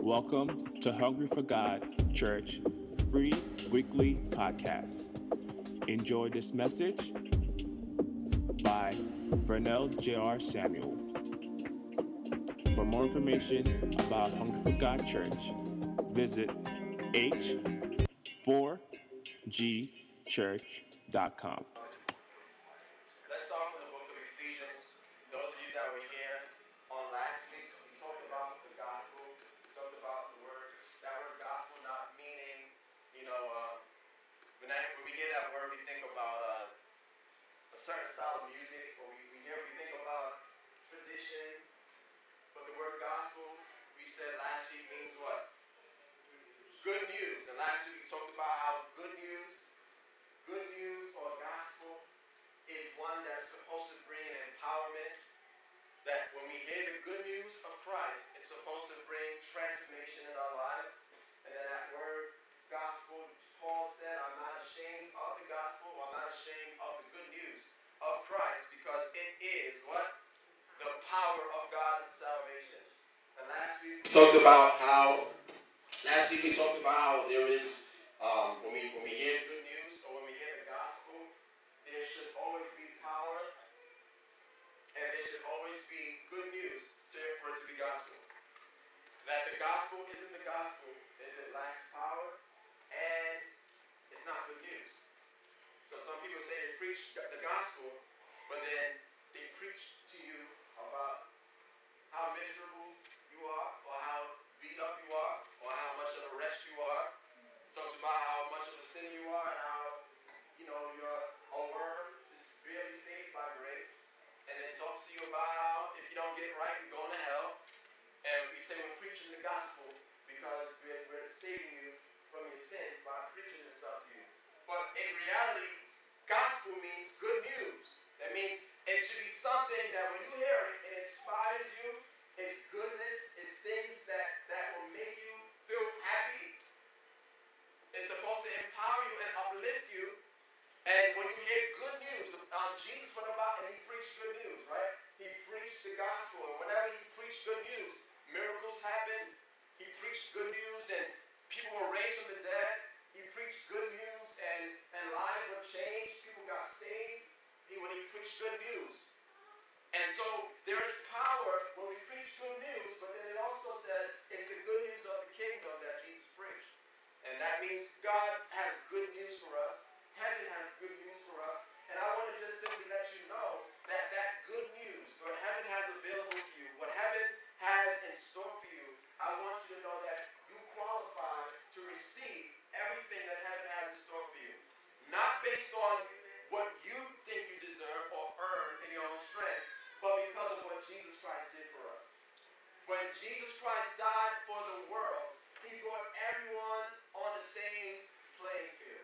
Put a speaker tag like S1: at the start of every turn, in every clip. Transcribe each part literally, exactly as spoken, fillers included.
S1: Welcome to Hungry for God Church free weekly podcast. Enjoy this message by Vernell J R. Samuel. For more information about Hungry for God Church, visit h four g church dot com.
S2: Let's start from the book of Ephesians. Those of you that were here on last week, we talked about the gospel. We talked about the word, that word gospel not meaning, you know, uh, when, I, when we hear that word, we think about uh, a certain style of music, or we, we hear, we think about tradition. But the word gospel, we said last week, means what? Good news. And last week we talked about how good news, good news or gospel is one that's supposed to bring an empowerment, that when we hear the good news of Christ, it's supposed to bring transformation in our lives. And then that word gospel, Paul said, I'm not ashamed of the gospel, I'm not ashamed of the good news of Christ, because it is what? The power of God to salvation. And last week we talked about how, last week we talked about how there is, um, when we when we hear good news or when we hear the gospel, there should always be power, and there should always be good news to, for it to be gospel. That the gospel isn't the gospel if it lacks power, and it's not good news. So some people say they preach the gospel, but then they preach to you about how miserable you are, or how beat up you are, or how much of a wretch you are. It talks about how much of a sinner you are, and how, you know, you're a worm, just barely saved by grace. And then talks to you about how if you don't get it right, you're going to hell. And we say we're preaching the gospel because we're, we're saving you from your sins by preaching this stuff to you. But in reality, gospel means good news. That means it should be something that when you hear it, it inspires you. It's goodness. It's things that, that will make you feel happy. It's supposed to empower you and uplift you. And when you hear good news, um, Jesus went about and he preached good news, right? He preached the gospel. And whenever he preached good news, miracles happened. He preached good news and people were raised from the dead. He preached good news and, and lives were changed. People got saved he, when he preached good news. And so there is power when we preach good news, but then it also says it's the good news of the kingdom that Jesus preached. And that means God has good news for us. Heaven has good news for us. And I want to just simply let you know that that good news, what heaven has available for you, what heaven has in store for you, I want you to know that you qualify to receive everything that heaven has in store for you. Not based on what you think you deserve or earn in your own strength, but because of what Jesus Christ did for us. When Jesus Christ died for the world, he brought everyone on the same playing field.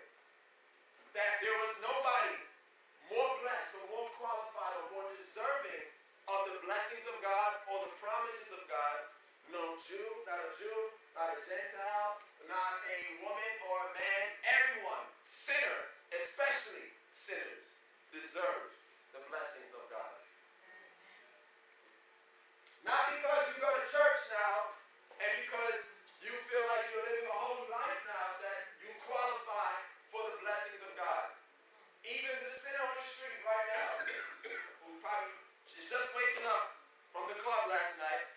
S2: That there was nobody more blessed or more qualified or more deserving of the blessings of God or the promises of God. No Jew, not a Jew, not a Gentile, not a woman or a man. Everyone, sinner, especially sinners, deserve the blessings of God. Not because you go to church now and because you feel like you're living a holy life now that you qualify for the blessings of God. Even the sinner on the street right now, who probably is just waking up from the club last night,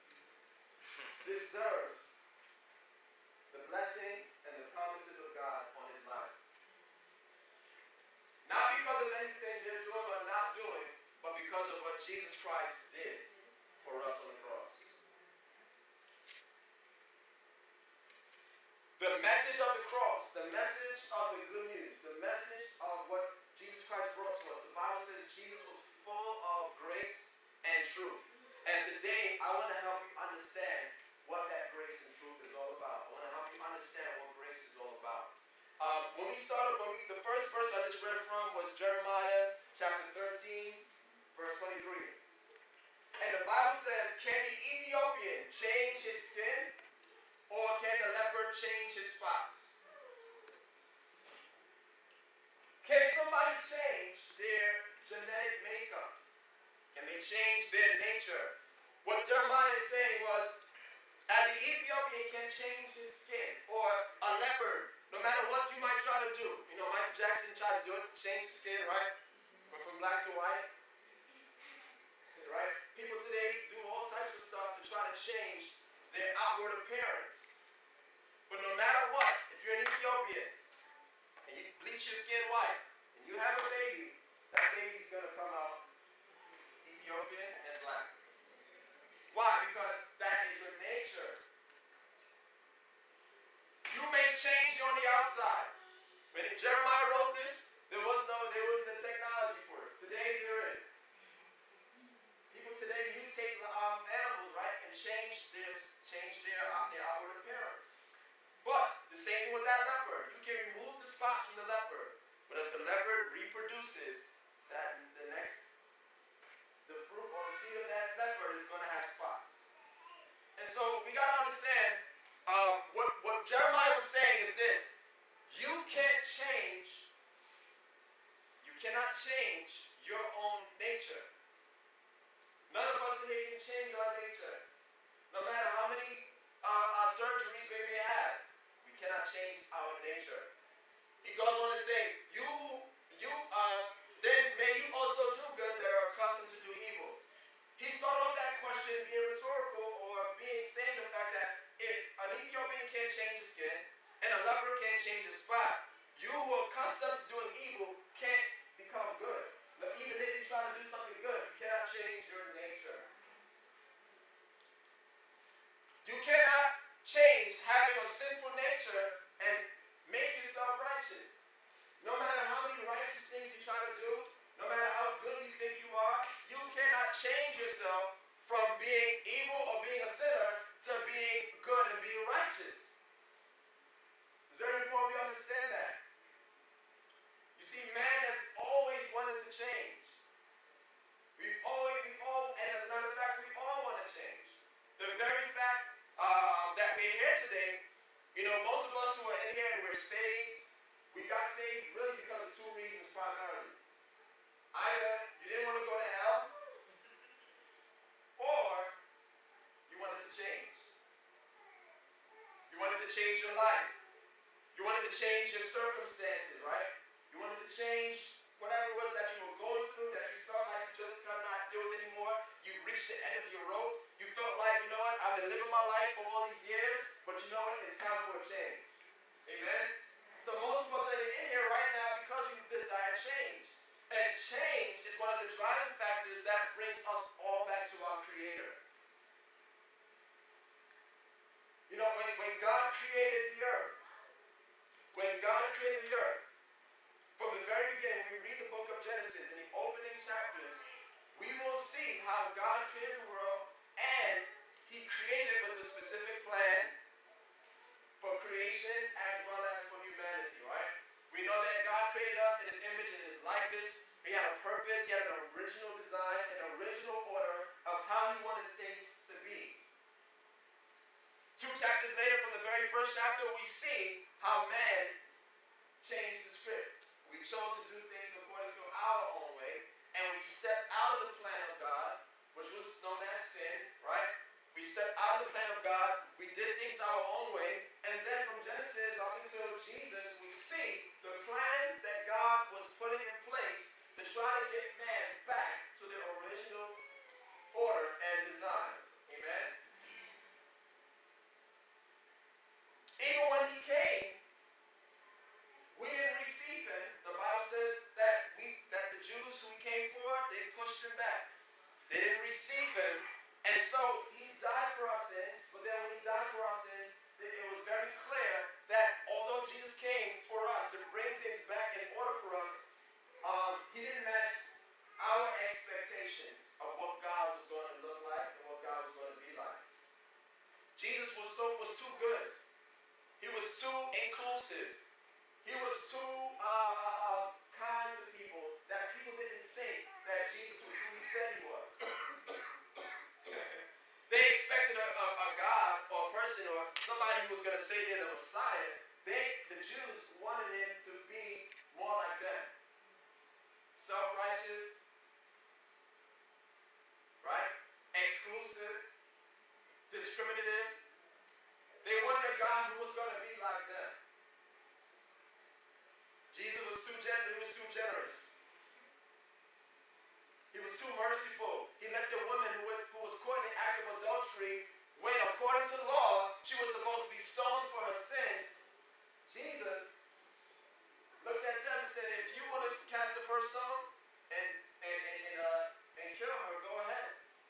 S2: deserves the blessings and the promises of God on his life. Not because of anything they're doing or not doing, but because of what Jesus Christ did for us on the cross. The message of the cross, the message of the good news, the message of what Jesus Christ brought to us. The Bible says Jesus was full of grace and truth. And today, I want to help you understand what that grace and truth is all about. I want to help you understand what grace is all about. Um, when we started, when we, the first verse I just read from was Jeremiah chapter thirteen, verse twenty-three. And the Bible says, can the Ethiopian change his skin? Or can the leopard change his spots? Can somebody change their genetic makeup? Can they change their nature? What Jeremiah is saying was, As the Ethiopian can change his skin, or a leopard, no matter what you might try to do. You know, Michael Jackson tried to do it, change his skin, right? Went from black to white, right? People today do all types of stuff to try to change their outward appearance. But no matter what, if you're an Ethiopian and you bleach your skin white and you have a baby, that baby's going to come out Ethiopian and black. Why? Because that is your nature. You may change on the outside. When Jeremiah wrote this, there was no, there wasn't the technology for it. Today there is. People today mutate um, animals, right, and change their change their um, their outward appearance. But the same thing with that leopard. You can remove the spots from the leopard, but if the leopard reproduces, that the next the fruit or the seed of that leopard is going to have spots. And so we got to understand um, what what Jeremiah was saying is this: you can't change. You cannot change your own nature. None of us today can change our nature. No matter how many uh, uh, surgeries we may have, we cannot change our nature. He goes on to say, you, you, uh, then may you also do good that are accustomed to do evil. He started off that question being rhetorical or being saying the fact that if an Ethiopian can't change his skin and a leopard can't change his spot, you who are accustomed to doing evil can't become good. But even if you try to do something good, you cannot change your nature. You cannot change having a sinful nature and make yourself righteous. No matter how many righteous things you try to do, no matter how good you think you are, you cannot change yourself from being evil or being a sinner to being good and being righteous. It's very important we understand that. You see, man has always wanted to change. We've always, we all, and as a matter of fact, we all want to change. The very fact uh, that we're here today, you know, most of us who are in here and we're saved, we got saved really because of two reasons primarily. Either you didn't want to go to hell, or you wanted to change. You wanted to change your life. You wanted to change your circumstances, right? You wanted to change whatever it was that you were going through, that you felt like you just could not deal with anymore. You reached the end of your rope. You felt like, you know what, I've been living my life for all these years, but you know what, it's time for a change. Amen? So most of us are in here right now because we desire change. And change is one of the driving factors that brings us all back to our Creator. You know, when, when God created the earth, when God created the earth, from the very beginning, when we read the book of Genesis in the opening chapters, we will see how God created the world, and He created it with a specific plan for creation as well as for humanity, right? We know that God created us in His image and His likeness. He had a purpose, He had an original design, an original order of how He wanted things to be. Two chapters later, from the very first chapter, we see how man changed the script. We chose to do things according to our own way, and we stepped out of the plan of God, which was known as sin, right? We stepped out of the plan of God, we did things our own way, and then from Genesis up until Jesus, we see the plan that God was putting in place to try to get man back to the original order and design. Amen? Even when He came, we didn't receive Him. The Bible says that we that the Jews who He came for, they pushed Him back. They didn't receive Him. And so He died for our sins, but then when He died for our sins, it was very clear that although Jesus came for us to bring things back in order for us, um, He didn't match our expectations of what God was going to look like and what God was going to be like. Jesus was so was too good. He was too inclusive. He was too uh, uh, kind to people that people didn't think that Jesus was who He said He was. They expected a, a, a God or a person or somebody who was going to say they're the Messiah. They, the Jews, wanted Him to be more like them. Self-righteous, right? Exclusive, discriminative, God who was going to be like them. Jesus was too generous. He was too generous. He was too merciful. He let the woman who, who was caught in the act of adultery, when according to law, she was supposed to be stoned for her sin. Jesus looked at them and said, if you want to cast the first stone and, and, and, and, uh, and kill her, go ahead.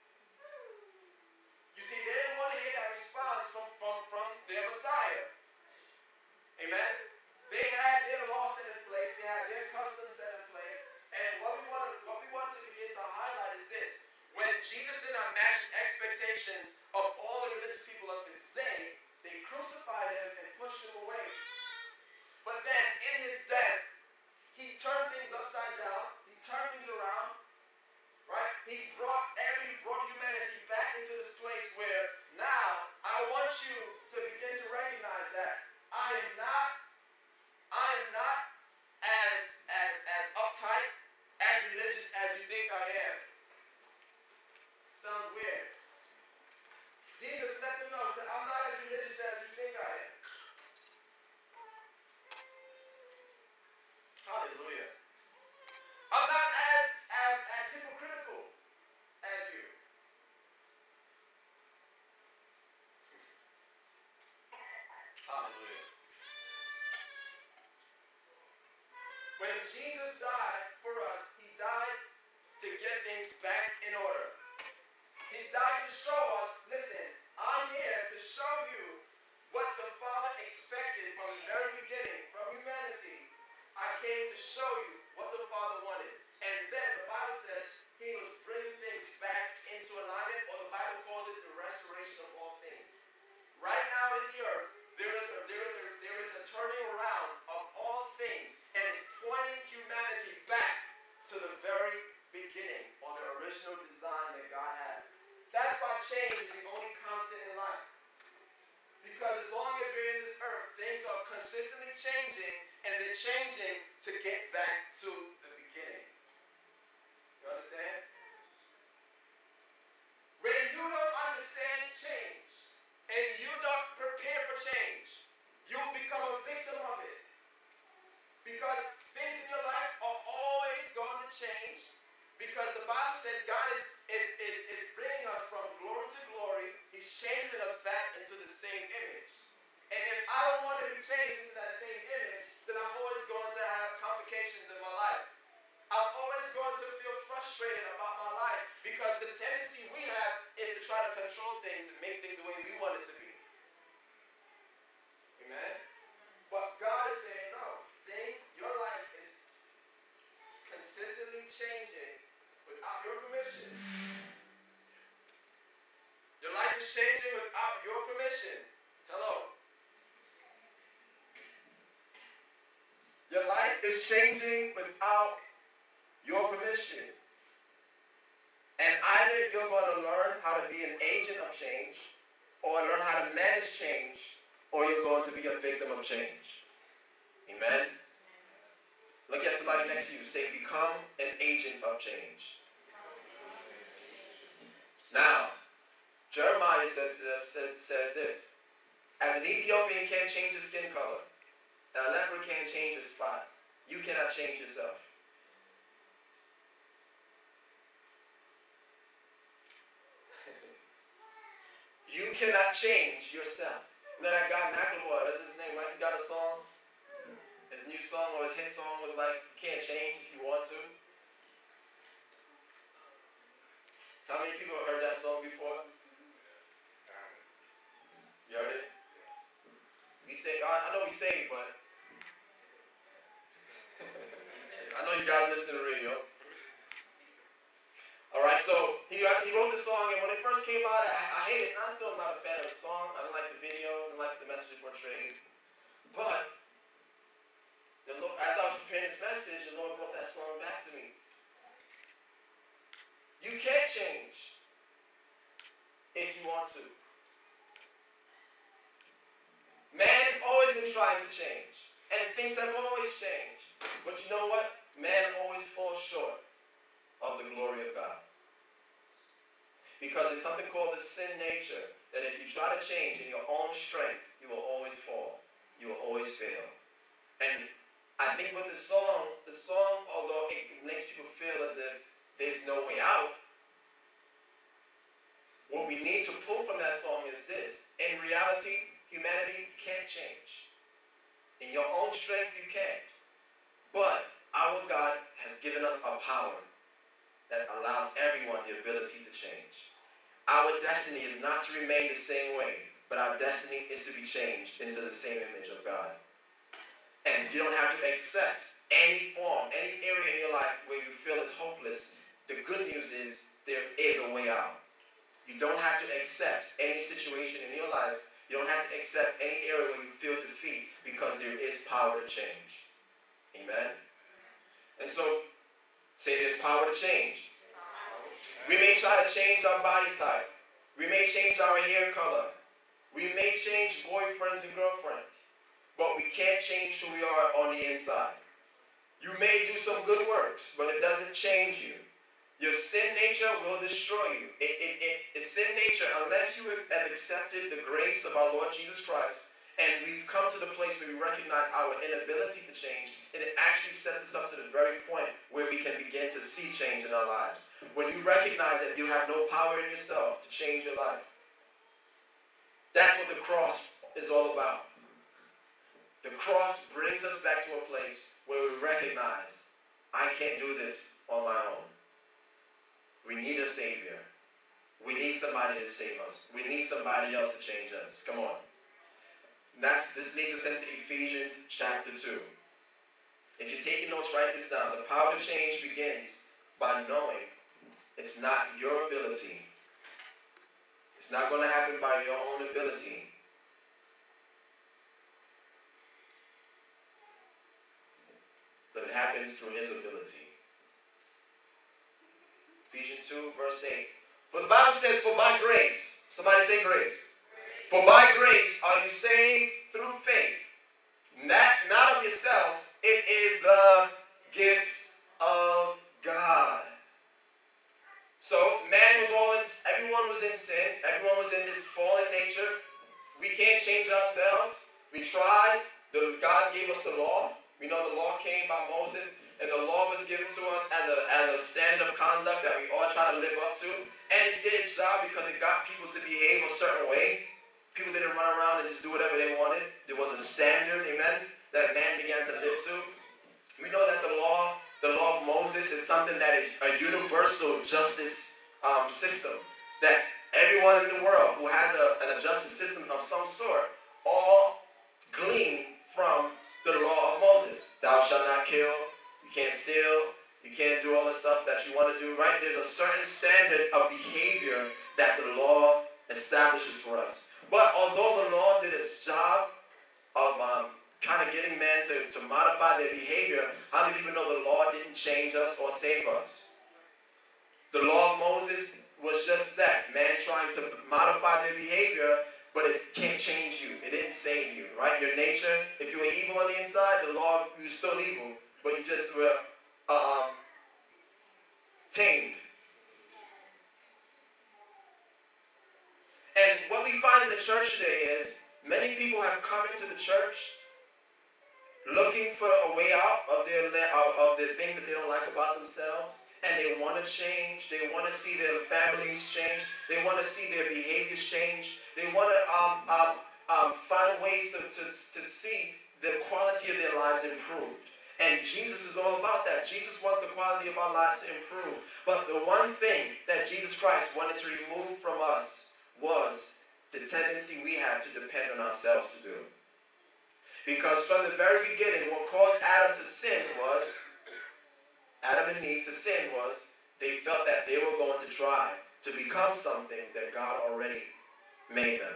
S2: You see, they didn't want to hear that response from, from, from their Messiah. Amen? They had their law set in place. They had their customs set in place. And what we want to, what we want to begin to highlight is this. When Jesus did not match the expectations of all the religious people of his day, they crucified him and pushed him away. But then, in his death, he turned things upside down. He turned things around. Right? He brought every brought humanity back into this place where now I want you to begin to recognize that I am not, I am not as as as uptight, as religious as you think I am. Sounds weird. Jesus let them know, he said, I'm not as religious as you think I am. Hallelujah. I'm not as as as hypocritical as you. Hallelujah. When Jesus died for us, he died to get things back in order. He died to show us, listen, I'm here to show you what the Father expected from the very beginning, from humanity. I came to show you what the Father wanted. And then the Bible says he was bringing things back into alignment, or the Bible calls it the restoration of all things. Right now in the earth, there is a, there is a, there is a turning around of all things, and it's pointing humanity back to the very beginning, or the original design that God had. That's why change is the only constant in life. Because as long as we're in this earth, things are consistently changing, and they're changing to get back to the beginning. You understand? When you don't understand change, and you don't prepare for change, you'll become a victim of it. Because things in your life are always going to change. Because the Bible says God is, is, is, is bringing us from glory to glory. He's changing us back into the same image. And if I don't want to be changed into that same image, then I'm always going to have complications in my life. I'm always going to feel frustrated about my life, because the tendency we have is to try to control things and make things the way we want it to be. Amen? But God is saying, no, things, your life is consistently changing without your permission. Your life is changing without your permission. Hello. Your life is changing without your permission. And either you're going to learn how to be an agent of change, or learn how to manage change, or you're going to be a victim of change. Amen? Look at somebody next to you. Say, become an agent of change. Now, Jeremiah says, said, said this. As an Ethiopian can't change his skin color, and a leper can't change his spot, you cannot change yourself. You cannot change yourself. You know that guy Macklemore, that's his name, right? He got a song. His new song, or his hit song, was like, you can't change if you want to. How many people have heard that song before? You heard it? We say, I know we say it, but I know you guys listen to the radio. Alright, so he, he wrote the song, and when it first came out, I, I hated it. I'm still not a fan of the song. I didn't like the video, I didn't like the message portrayed. But the Lord, as I was preparing this message, the Lord brought that song back to me. You can't change if you want to. Man has always been trying to change, and things have always changed. But you know what? Man always falls short of the glory of God. Because there's something called the sin nature. that if you try to change in your own strength, you will always fall. You will always fail. And I think with the song, the song, although it makes people feel as if there's no way out, what we need to pull from that song is this. In reality, humanity can't change. In your own strength, you can't. But our God has given us a power that allows everyone the ability to change. Our destiny is not to remain the same way, but our destiny is to be changed into the same image of God. And you don't have to accept any form, any area in your life where you feel it's hopeless. The good news is there is a way out. You don't have to accept any situation in your life. You don't have to accept any area where you feel defeat, because there is power to change. Amen? And so, say there's power to change. We may try to change our body type. We may change our hair color. We may change boyfriends and girlfriends. But we can't change who we are on the inside. You may do some good works, but it doesn't change you. Your sin nature will destroy you. It, it, it, it's sin nature, unless you have accepted the grace of our Lord Jesus Christ, and we've come to the place where we recognize our inability to change, and it actually sets us up to the very point where we can begin to see change in our lives. When you recognize that you have no power in yourself to change your life, that's what the cross is all about. The cross brings us back to a place where we recognize, I can't do this on my own. We need a Savior. We need somebody to save us. We need somebody else to change us. Come on. And that's, this leads us into Ephesians chapter two. If you're taking notes, write this down. The power to change begins by knowing it's not your ability. It's not going to happen by your own ability. But it happens through His ability. Ephesians two, verse eight. For the Bible says, for by grace, somebody say grace. grace. For by grace are you saved through faith. Not, not of yourselves, it is the gift of God. So man was all in, everyone was in sin. Everyone was in this fallen nature. We can't change ourselves. We tried. The, God gave us the law. We know the law came by Moses, and the law was given to us as a, as a standard of conduct that we all try to live up to. And it did its job because it got people to behave a certain way. People didn't run around and just do whatever they wanted. There was a standard, amen, that man began to live to. We know that the law, the law of Moses is something that is a universal justice um, system. That everyone in the world who has a, an justice system of some sort all glean from the law of Moses. Thou shalt not kill. You can't steal. You can't do all the stuff that you want to do, right? There's a certain standard of behavior that the law establishes for us. But although the law did its job of um, kind of getting men to, to modify their behavior, how many people know the law didn't change us or save us? The law of Moses was just that. Man trying to modify their behavior, but it can't change you. It didn't save you, right? Your nature, if you were evil on the inside, the law, you're still evil, but you just were um, tamed. And what we find in the church today is many people have come into the church looking for a way out of their of the things that they don't like about themselves, and they want to change. They want to see their families change. They want to see their behaviors change. They want to um, um, um, find ways to, to, to see the quality of their lives improved. And Jesus is all about that. Jesus wants the quality of our lives to improve. But the one thing that Jesus Christ wanted to remove from us was the tendency we have to depend on ourselves to do. Because from the very beginning, what caused Adam to sin was, Adam and Eve to sin was, they felt that they were going to try to become something that God already made them.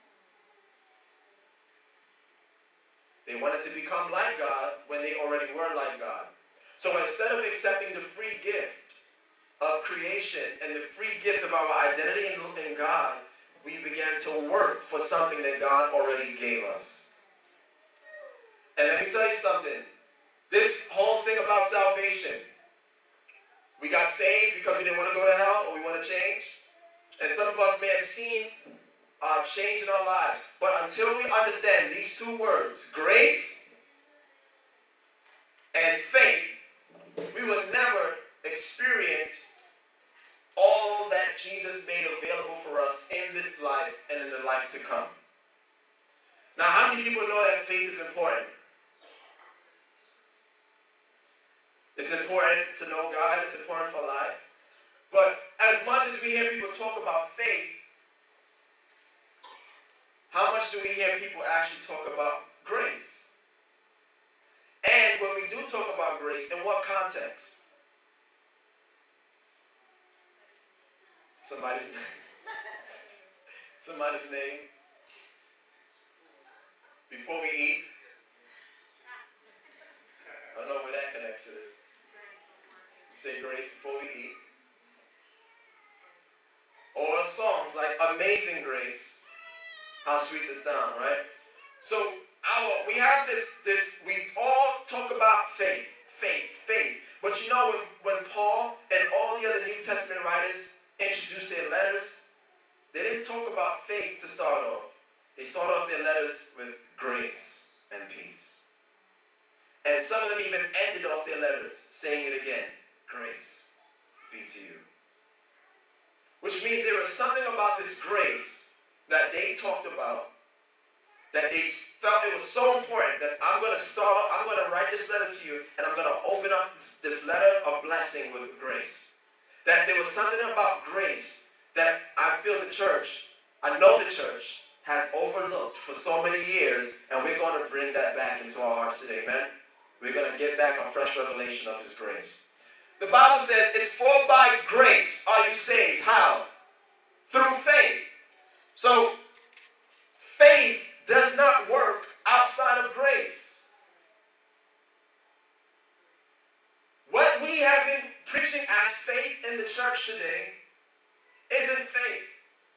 S2: They wanted to become like God when they already were like God. So instead of accepting the free gift of creation and the free gift of our identity in, in God, we began to work for something that God already gave us. And let me tell you something. This whole thing about salvation, we got saved because we didn't want to go to hell or we want to change. And some of us may have seen uh, change in our lives. But until we understand these two words, grace and faith, we will never experience all that Jesus made available for us in this life and in the life to come. Now, how many people know that faith is important? It's important to know God. It's important for life. But as much as we hear people talk about faith, how much do we hear people actually talk about grace? And when we do talk about grace, in what context? Somebody's name. Somebody's name. Before we eat. I don't know where that connects to this. You say grace before we eat. Or songs like Amazing Grace. How sweet the sound, right? So our, we have this, this, we all talk about faith, faith, faith. But you know, when, when Paul and all the other New Testament writers introduced their letters, they didn't talk about faith to start off. They start off their letters with grace and peace. And some of them even ended off their letters saying it again, grace be to you. Which means there was something about this grace that they talked about, that they felt it was so important that I'm going to start, I'm going to write this letter to you, and I'm going to open up this, this letter of blessing with grace. That there was something about grace that I feel the church, I know the church, has overlooked for so many years, and we're going to bring that back into our hearts today, amen? We're going to get back a fresh revelation of His grace. The Bible says, it's for by grace are you saved. How? Through faith. So, faith does not work outside of grace. What we have been preaching as faith in the church today isn't faith.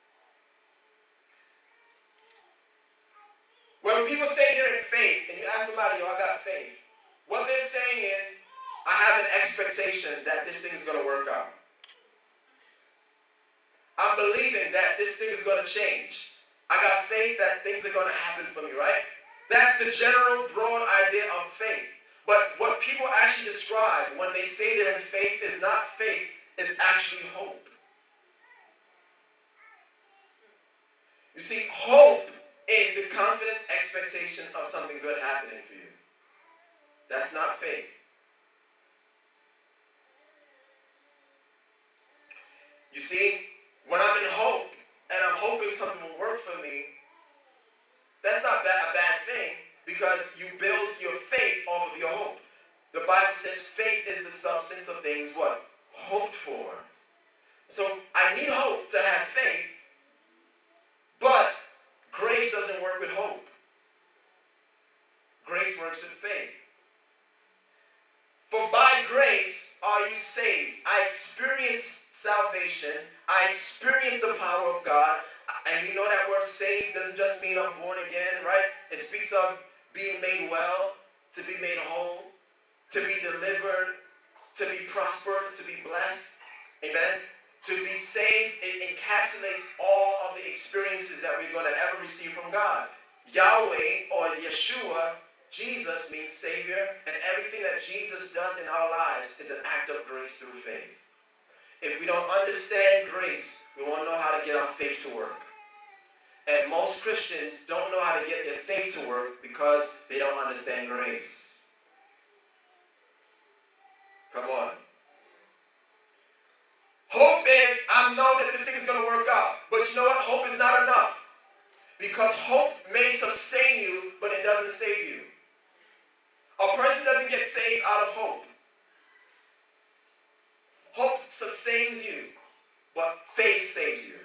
S2: When people say you're in faith, and you ask somebody, oh, I got faith, what they're saying is, I have an expectation that this thing's going to work out. I'm believing that this thing is going to change. I got faith that things are going to happen for me, right? That's the general broad idea of faith. But what people actually describe when they say they're in faith is not faith, it's actually hope. You see, hope is the confident expectation of something good happening for you. That's not faith. You see, when I'm in hope, and I'm hoping something will work for me, that's not a bad thing, because you build your faith off of your hope. The Bible says faith is the substance of things, what? Hoped for. So, I need hope to have faith, but grace doesn't work with hope. Grace works with faith. For by grace are you saved. I experienced salvation. I experienced the power of God. And you know that word saved doesn't just mean I'm born again, right? It speaks of being made well, to be made whole, to be delivered, to be prospered, to be blessed. Amen? To be saved, it encapsulates all of the experiences that we're going to ever receive from God. Yahweh or Yeshua, Jesus means Savior, and everything that Jesus does in our lives is an act of grace through faith. If we don't understand grace, we won't know how to get our faith to work. And most Christians don't know how to get their faith to work because they don't understand grace. Come on. Hope is, I know that this thing is going to work out. But you know what? Hope is not enough. Because hope may sustain you, but it doesn't save you. A person doesn't get saved out of hope. Hope sustains you, but faith saves you.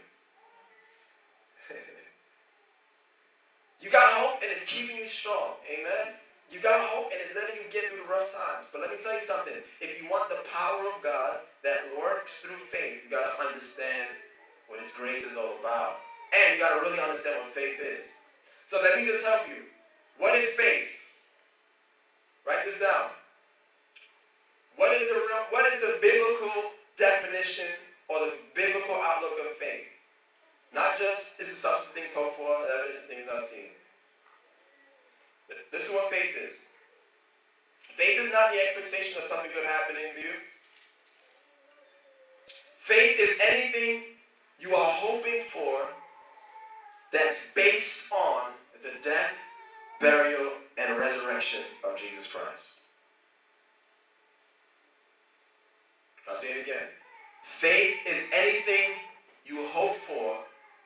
S2: You got hope and it's keeping you strong. Amen? You got hope and it's letting you get through the rough times. But let me tell you something. If you want the power of God that works through faith, you got to understand what His grace is all about. And you got to really understand what faith is. So let me just help you. What is faith? Write this down. What is the what is the biblical definition or the biblical outlook of faith? Not just it's a substance of things not the expectation of something good happening to you. Faith is anything you are hoping for that's based on the death, burial, and resurrection of Jesus Christ. I'll say it again. Faith is anything you hope for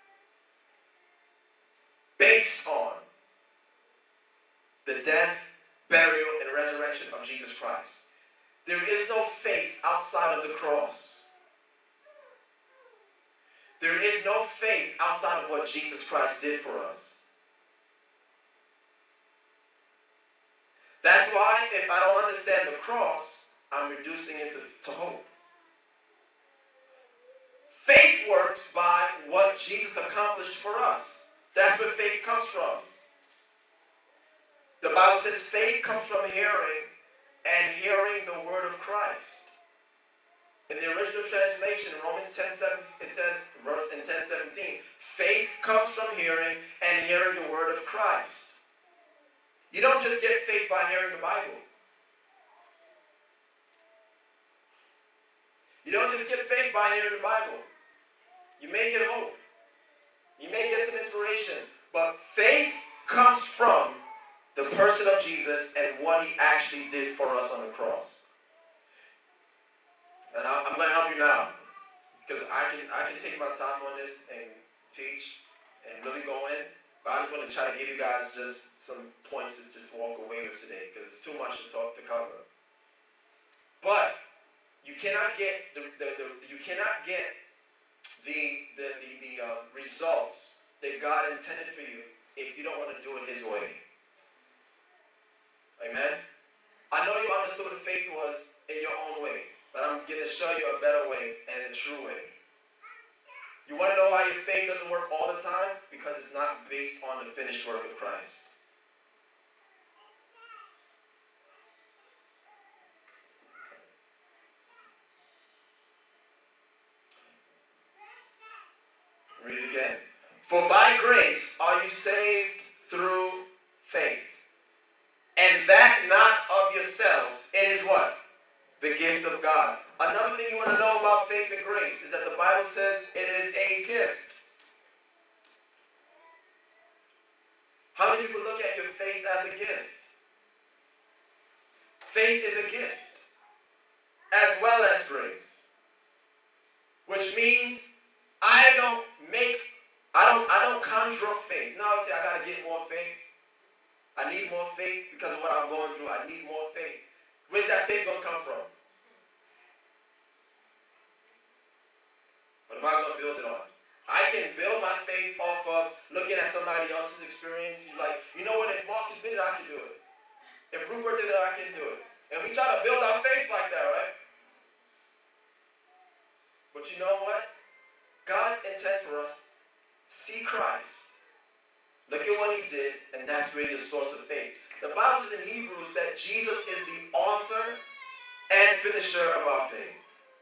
S2: based on the death, burial, and resurrection of Jesus Christ. There is no faith outside of the cross. There is no faith outside of what Jesus Christ did for us. That's why if I don't understand the cross, I'm reducing it to, to hope. Faith works by what Jesus accomplished for us. That's where faith comes from. The Bible says faith comes from hearing, and hearing the word of Christ. In the original translation, Romans ten seven, it says, verse in ten seventeen, faith comes from hearing and hearing the word of Christ. You don't just get faith by hearing the Bible. You don't just get faith by hearing the Bible. You may get hope. You may get some inspiration. But faith comes from the person of Jesus and what he actually did for us on the cross. And I'm going to help you now. Because I can, I can take my time on this and teach and really go in. But I just want to try to give you guys just some points to just walk away with today. Because it's too much to talk to cover. But you cannot get the, the, the you cannot get the the the, the uh, results that God intended for you if you don't want to do it his way. Amen? I know you understood what faith was in your own way, but I'm going to show you a better way and a true way. You want to know why your faith doesn't work all the time? Because it's not based on the finished work of Christ. Read it again. For by grace are you saved through faith. And that not of yourselves. It is what? The gift of God. Another thing you want to know about faith and grace is that the Bible says it is a gift. How many people look at your faith as a gift? Faith is a gift, as well as grace. Which means I don't make, I don't, I don't conjure up faith. No, I say I gotta get more faith. I need more faith because of what I'm going through. I need more faith. Where's that faith going to come from? What am I going to build it on? I can build my faith off of looking at somebody else's experience. You're like, you know what? If Marcus did it, I can do it. If Rupert did it, I can do it. And we try to build our faith like that, right? But you know what? God intends for us to see Christ. Look at what he did, and that's really the source of faith. The Bible says in Hebrews that Jesus is the author and finisher of our faith.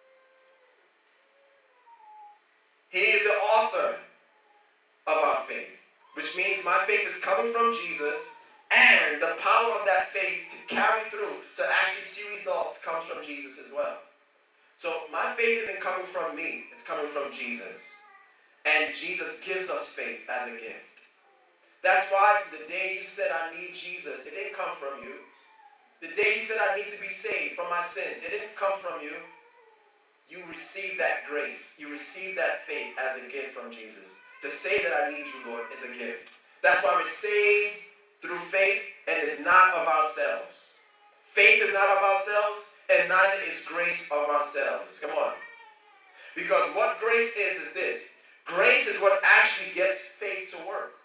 S2: He is the author of our faith, which means my faith is coming from Jesus, and the power of that faith to carry through, to actually see results, comes from Jesus as well. So my faith isn't coming from me, it's coming from Jesus. And Jesus gives us faith as a gift. That's why the day you said, I need Jesus, it didn't come from you. The day you said, I need to be saved from my sins, it didn't come from you. You received that grace. You received that faith as a gift from Jesus. To say that I need you, Lord, is a gift. That's why we're saved through faith, and it's not of ourselves. Faith is not of ourselves, and neither is grace of ourselves. Come on. Because what grace is, is this. Grace is what actually gets faith to work.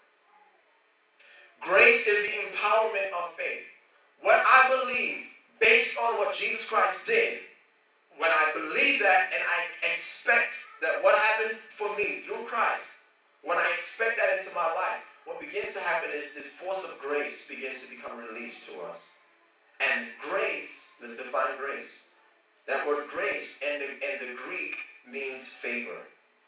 S2: Grace is the empowerment of faith. What I believe, based on what Jesus Christ did, when I believe that and I expect that what happened for me through Christ, when I expect that into my life, what begins to happen is this force of grace begins to become released to us. And grace, let's define grace. That word grace in the, in the Greek means favor.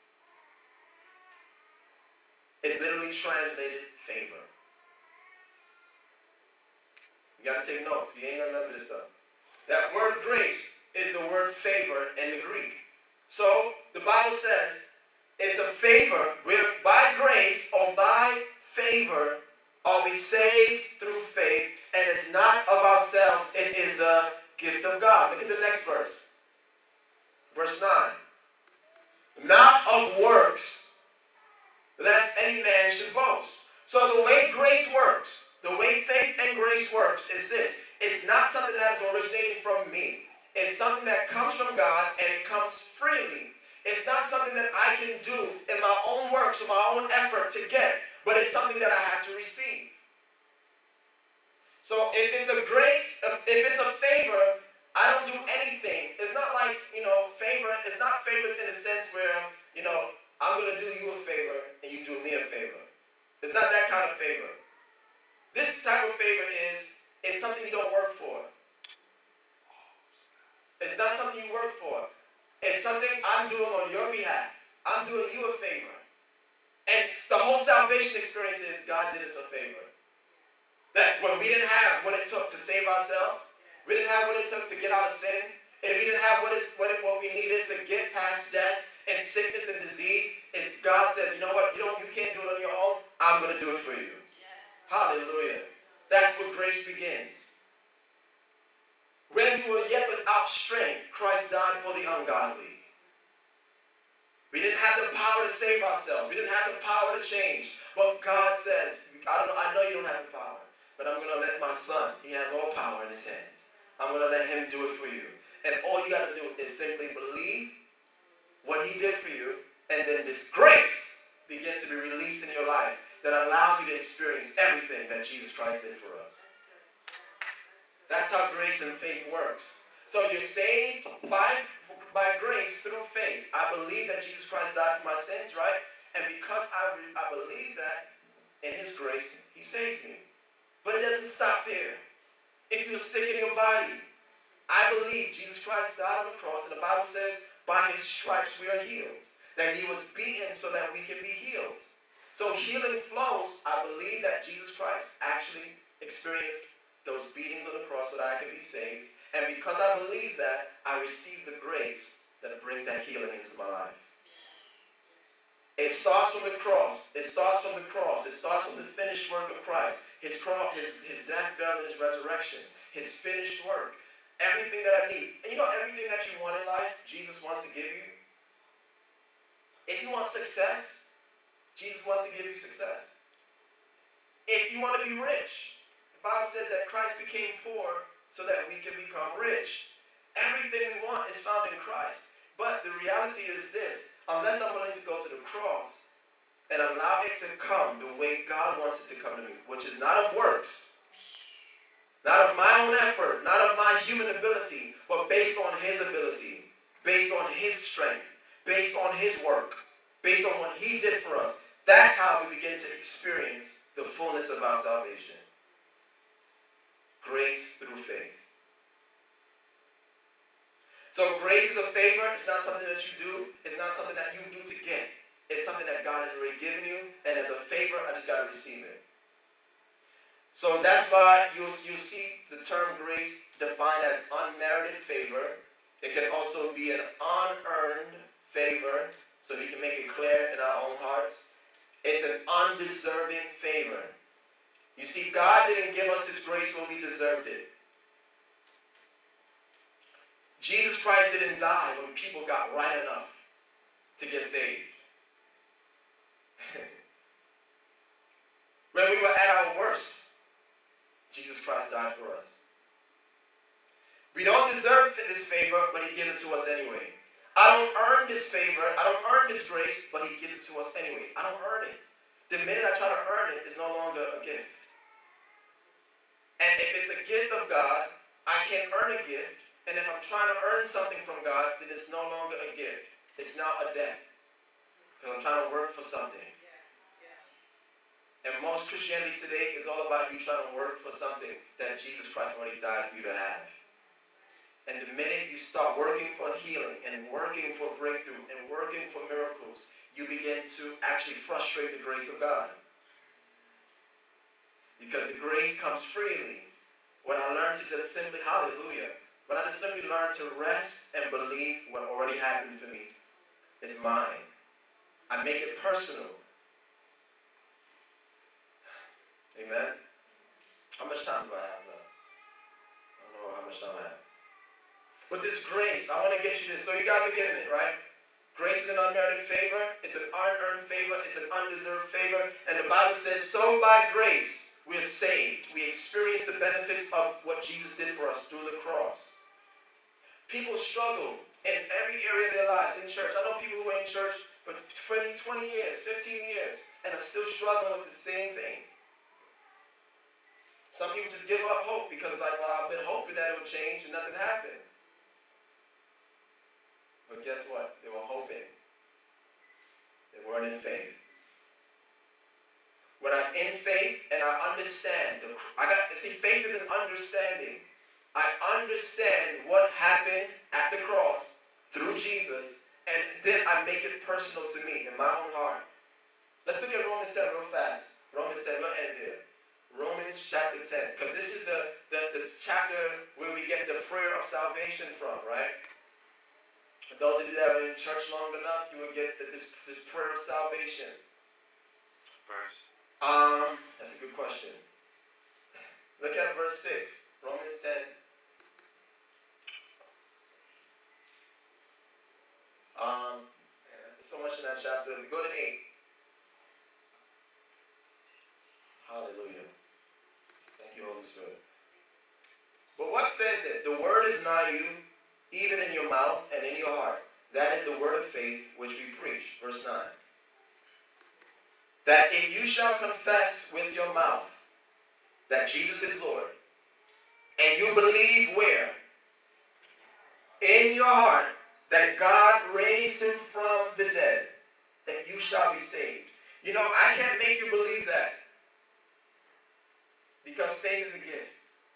S2: It's literally translated favor. You gotta take notes. You ain't gonna remember this stuff. That word grace is the word favor in the Greek. So the Bible says it's a favor. We're by grace or by favor are we saved through faith, and it's not of ourselves, it is the gift of God. Look at the next verse. Verse nine. Not of works, lest any man should boast. So the way grace works, the way faith and grace works is this. It's not something that is originating from me. It's something that comes from God, and it comes freely. It's not something that I can do in my own works or my own effort to get, but it's something that I have to receive. So if it's a grace, if it's a favor, I don't do anything. It's not like, you know, favor, it's not favor in the sense where, you know, I'm going to do you a favor and you do me a favor. It's not that kind of favor. This type of favor is, it's something you don't work for. It's not something you work for. It's something I'm doing on your behalf. I'm doing you a favor. And the whole salvation experience is God did us a favor. That when we didn't have what it took to save ourselves, we didn't have what it took to get out of sin, and we didn't have what, is, what, it, what we needed to get past death and sickness and disease, it's God says, you know what, you, don't, you can't do it on your own, I'm going to do it for you. Yes. Hallelujah. That's where grace begins. When we were yet without strength, Christ died for the ungodly. We didn't have the power to save ourselves. We didn't have the power to change. But God says, I, don't know, I know you don't have the power, but I'm going to let my son, he has all power in his hands. I'm going to let him do it for you. And all you got to do is simply believe what he did for you, and then this grace begins to be released in your life that allows you to experience everything that Jesus Christ did for us. That's how grace and faith works. So you're saved by, by grace through faith. I believe that Jesus Christ died for my sins, right? And because I, I believe that, in his grace, he saves me. But it doesn't stop there. If you're sick in your body, I believe Jesus Christ died on the cross, and the Bible says, by his stripes we are healed. That he was beaten so that we can be healed. So healing flows. I believe that Jesus Christ actually experienced those beatings on the cross so that I can be saved. And because I believe that, I receive the grace that brings that healing into my life. It starts from the cross. It starts from the cross. It starts from the finished work of Christ. His cross, his, his death, burial, and his resurrection. His finished work. Everything that I need. And you know everything that you want in life, Jesus wants to give you? If you want success, Jesus wants to give you success. If you want to be rich, the Bible says that Christ became poor so that we can become rich. Everything we want is found in Christ. But the reality is this. Unless I'm willing to go to the cross and allow it to come the way God wants it to come to me, which is not of works, not of my own effort, not of my human ability, but based on his ability, based on his strength, based on his work, based on what he did for us. That's how we begin to experience the fullness of our salvation. Grace through faith. So grace is a favor. It's not something that you do. It's not something that you do to get. It's something that God has already given you, and as a favor, I just got to receive it. So that's why you you see the term grace defined as unmerited favor. It can also be an unearned favor, so we can make it clear in our own hearts. It's an undeserving favor. You see, God didn't give us this grace when we deserved it. Jesus Christ didn't die when people got right enough to get saved. When we were at our worst, Jesus Christ died for us. We don't deserve this favor, but he gives it to us anyway. I don't earn this favor, I don't earn this grace, but he gives it to us anyway. I don't earn it. The minute I try to earn it, it's no longer a gift. And if it's a gift of God, I can't earn a gift. And if I'm trying to earn something from God, then it's no longer a gift. It's now a debt. Because I'm trying to work for something. Yeah. Yeah. And most Christianity today is all about you trying to work for something that Jesus Christ already died for you to have. And the minute you start working for healing and working for breakthrough and working for miracles, you begin to actually frustrate the grace of God. Because the grace comes freely. When I learned to just simply, hallelujah, But I just simply learned to rest and believe what already happened for me. It's mine. I make it personal. Amen. How much time do I have left? I don't know how much time I have. But this grace, I want to get you this. So you guys are getting it, right? Grace is an unmerited favor. It's an unearned favor. It's an undeserved favor. And the Bible says, so by grace, we are saved. We experience the benefits of what Jesus did for us through the cross. People struggle in every area of their lives in church. I know people who are in church for twenty, twenty years, fifteen years, and are still struggling with the same thing. Some people just give up hope because, like, well, I've been hoping that it would change and nothing happened. But guess what? They were hoping. They weren't in faith. When I'm in faith and I understand, the, I got see, faith is an understanding. I understand what happened at the cross through Jesus, and then I make it personal to me in my own heart. Let's look at Romans seven real fast. Romans seven, we'll end there. Romans chapter ten, because this is the, the, the chapter where we get the prayer of salvation from, right? For those of you that were in church long enough, you will get the, this, this prayer of salvation.
S3: Verse.
S2: Um, that's a good question. Look at verse six, Romans ten. Um, man, there's so much in that chapter. We go to eight. Hallelujah. Thank you, Holy Spirit. But what says it? The word is nigh you, even in your mouth and in your heart. That is the word of faith which we preach. Verse nine. That if you shall confess with your mouth that Jesus is Lord, and you believe where? In your heart, that God raised him from the dead, that you shall be saved. You know, I can't make you believe that. Because faith is a gift.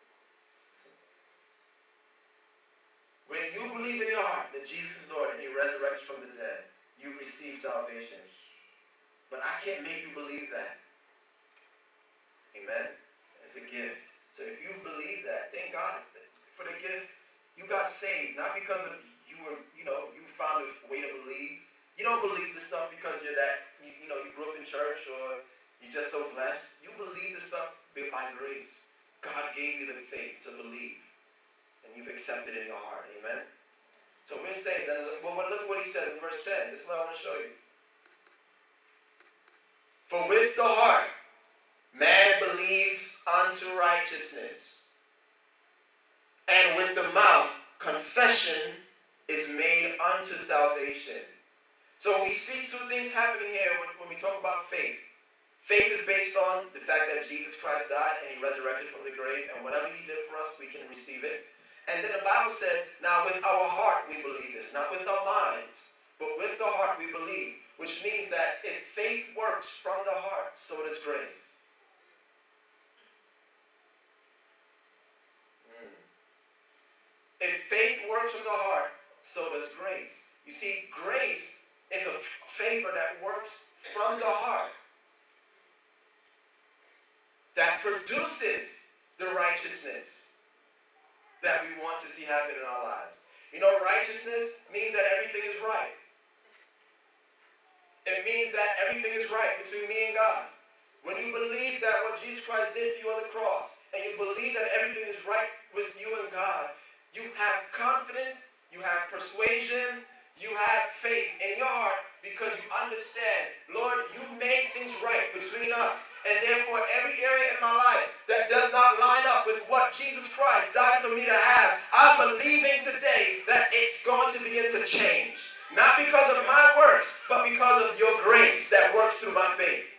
S2: When you believe in your heart that Jesus is Lord and he resurrects from the dead, you receive salvation. But I can't make you believe that. Amen? It's a gift. So if you believe that, thank God for the gift. You got saved, not because of you were, you know, you found a way to believe. You don't believe the stuff because you're that, you, you know, you grew up in church or you're just so blessed. You believe the stuff by grace. God gave you the faith to believe. And you've accepted it in your heart. Amen? So we're saying that, well, look what he says in verse ten. This is what I want to show you. For with the heart, man believes unto righteousness. And with the mouth, confession is made unto salvation. So we see two things happening here when, when we talk about faith. Faith is based on the fact that Jesus Christ died and he resurrected from the grave, and whatever he did for us, we can receive it. And then the Bible says, now with our heart we believe this, not with our minds, but with the heart we believe, which means that if faith works from the heart, so does grace. Mm. If faith works from the heart, so does grace. You see, grace is a favor that works from the heart, that produces the righteousness that we want to see happen in our lives. You know, righteousness means that everything is right. It means that everything is right between me and God. When you believe that what Jesus Christ did for you on the cross, and you believe that everything is right with you and God, you have confidence, you have persuasion, you have faith in your heart because you understand, Lord, you made things right between us. And therefore, every area in my life that does not line up with what Jesus Christ died for me to have, I'm believing today that it's going to begin to change. Not because of my works, but because of your grace that works through my faith.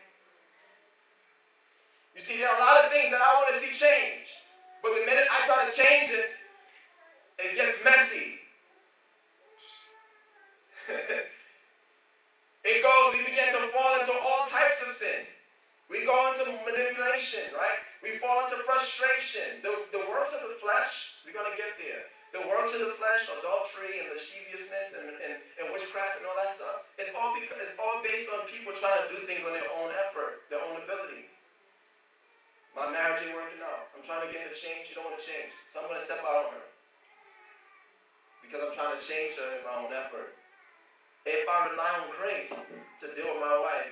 S2: You see, there are a lot of things that I want to see changed. But the minute I try to change it, it gets messy. It goes, we begin to fall into all types of sin. We go into manipulation, right? We fall into frustration. The, the works of the flesh, we're going to get there. The works of the flesh, adultery and lasciviousness and, and, and witchcraft and all that stuff, it's all, because, it's all based on people trying to do things on their own effort, their own ability. My marriage ain't working out. I'm trying to get her to change. She don't want to change. So I'm going to step out on her. because I'm trying to change her in my own effort. If I rely on grace to deal with my wife,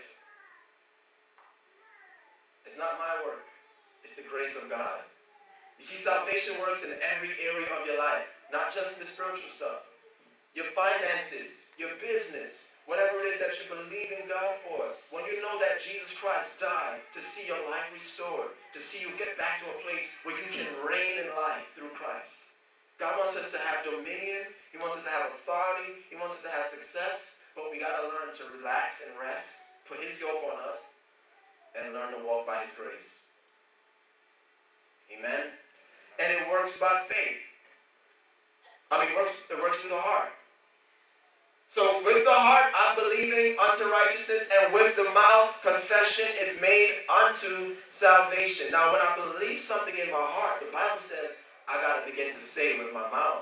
S2: it's not my work. It's the grace of God. You see, salvation works in every area of your life, not just the spiritual stuff. Your finances, your business, whatever it is that you believe in God for. When you know that Jesus Christ died to see your life restored, to see you get back to a place where you can reign in life through Christ. God wants us to have dominion. He wants us to have authority. He wants us to have success. But we got to learn to relax and rest, put his yoke on us, and learn to walk by his grace. Amen? And it works by faith. I mean, it works, it works through the heart. So with the heart, I'm believing unto righteousness, and with the mouth, confession is made unto salvation. Now, when I believe something in my heart, the Bible says I got to begin to say with my mouth.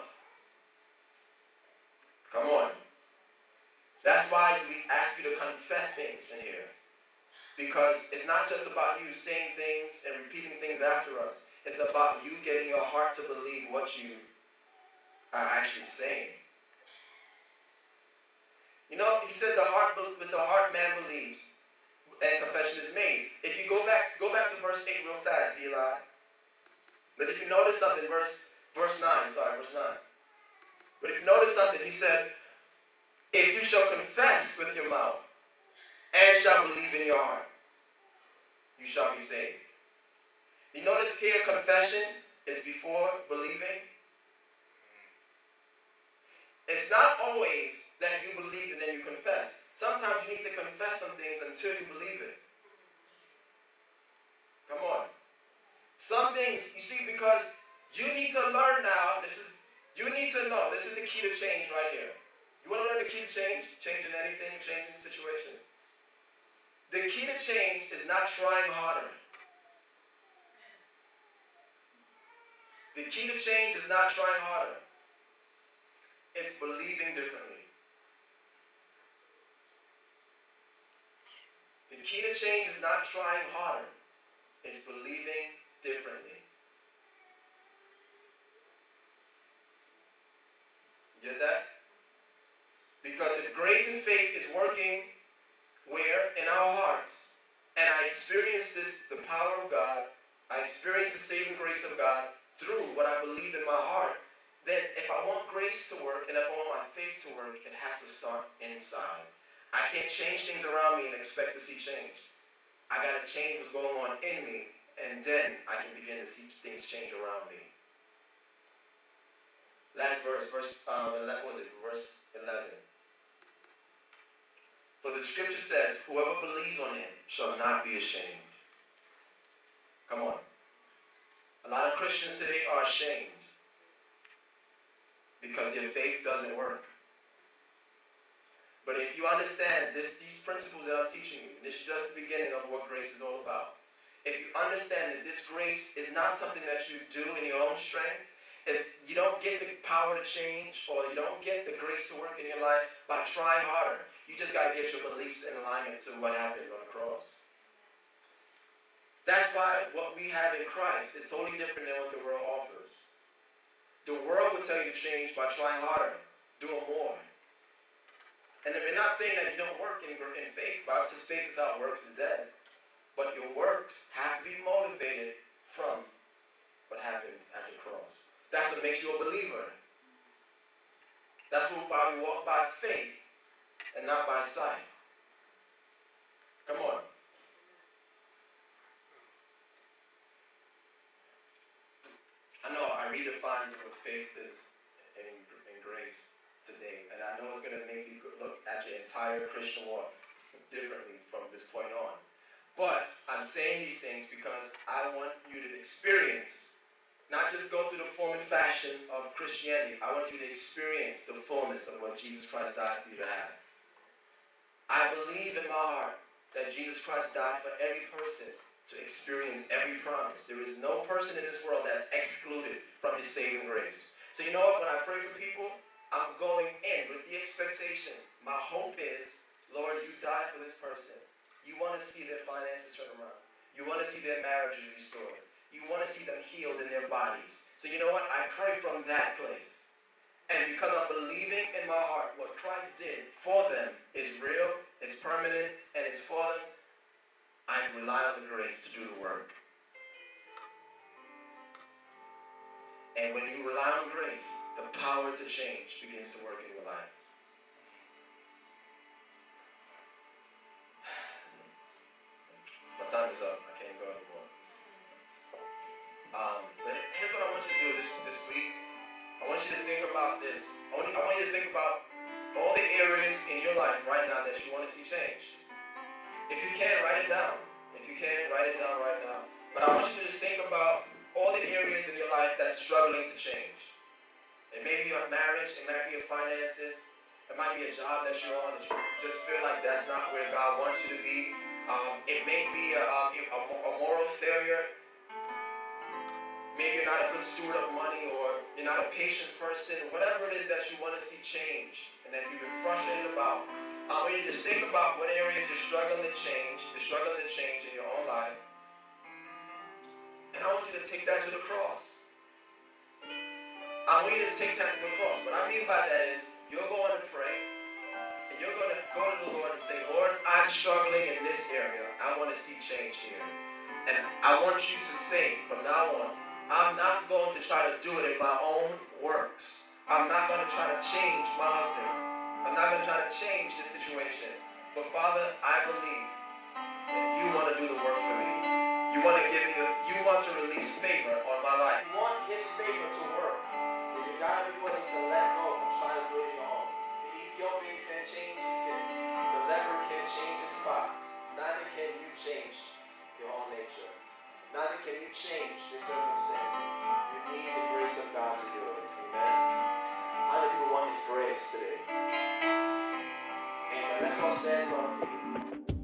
S2: Come on. That's why we ask you to confess things in here. Because it's not just about you saying things and repeating things after us. It's about you getting your heart to believe what you are actually saying. You know, he said the heart, with the heart man believes, and confession is made. If you go back, go back to verse eight real fast, Eli. But if you notice something, verse verse nine, sorry, verse nine. But if you notice something, he said, if you shall confess with your mouth and shall believe in your heart, you shall be saved. You notice here, confession is before believing. It's not always that you believe and then you confess. Sometimes you need to confess some things until you believe it. Come on. Some things, you see, because you need to learn now, this is, you need to know, this is the key to change right here. You want to learn the key to change? Changing anything, changing situations. The key to change is not trying harder. The key to change is not trying harder. It's believing differently. The key to change is not trying harder. It's believing differently. Get that? Because if grace and faith is working where? In our hearts. And I experience this, the power of God. I experience the saving grace of God through what I believe in my heart. Then if I want grace to work and if I want my faith to work, it has to start inside. I can't change things around me and expect to see change. I got to change what's going on in me, and then I can begin to see things change around me. Last verse, verse, um, what was it? Verse eleven. For the scripture says, whoever believes on him shall not be ashamed. Come on. A lot of Christians today are ashamed because their faith doesn't work. But if you understand this, these principles that I'm teaching you, this is just the beginning of what grace is all about. If you understand that this grace is not something that you do in your own strength, is you don't get the power to change, or you don't get the grace to work in your life by trying harder. You just got to get your beliefs in alignment to what happened on the cross. That's why what we have in Christ is totally different than what the world offers. The world will tell you to change by trying harder, doing more. And if you're not saying that you don't work in, in faith, Bible says faith without works is dead. But your works have to be motivated from what happened at the cross. That's what makes you a believer. That's why we walk by faith and not by sight. Come on. I know I redefined what faith is in, in grace today, and I know it's going to make you look at your entire Christian walk differently from this point on. But I'm saying these things because I want you to experience, not just go through the form and fashion of Christianity. I want you to experience the fullness of what Jesus Christ died for you to have. I believe in my heart that Jesus Christ died for every person to experience every promise. There is no person in this world that's excluded from his saving grace. So you know what? When I pray for people, I'm going in with the expectation. My hope is, Lord, you died for this person. You want to see their finances turn around. You want to see their marriages restored. You want to see them healed in their bodies. So you know what? I pray from that place. And because I'm believing in my heart what Christ did for them is real, it's permanent, and it's for them, I rely on the grace to do the work. And when you rely on grace, the power to change begins to work in your life. My time is up. I can't go anymore. Um, but here's what I want you to do this, this week. I want you to think about this. I want, you, I want you to think about all the areas in your life right now that you want to see changed. If you can, write it down. If you can, write it down right now. But I want you to just think about all the areas in your life that's struggling to change. It may be your marriage, it might be your finances, it might be a job that you're on that you just feel like that's not where God wants you to be. Um, it may be a, a, a moral failure. Maybe you're not a good steward of money, or you're not a patient person, whatever it is that you want to see changed and that you've been frustrated about. I want you to just think about what areas you're struggling to change, you're struggling to change in your own life. And I want you to take that to the cross. I want you to take that to the cross. What I mean by that is, you're going to pray, and you're going to go to the Lord and say, Lord, I'm struggling in this area. I want to see change here. And I want you to say, from now on, I'm not going to try to do it in my own works. I'm not going to try to change my husband. I'm not going to try to change the situation. But Father, I believe that you want to do the work for me. You want to give me, the, you want to release favor on my life. You want His favor to work. Then you got to be willing to let go of trying to do it on your own. The Ethiopian can change his skin. The leper can change his spots. Neither can you change your own nature. Neither can you change your circumstances. You need the grace of God to do it. Amen. How many people want His grace today? Amen. Let's all stand to our feet.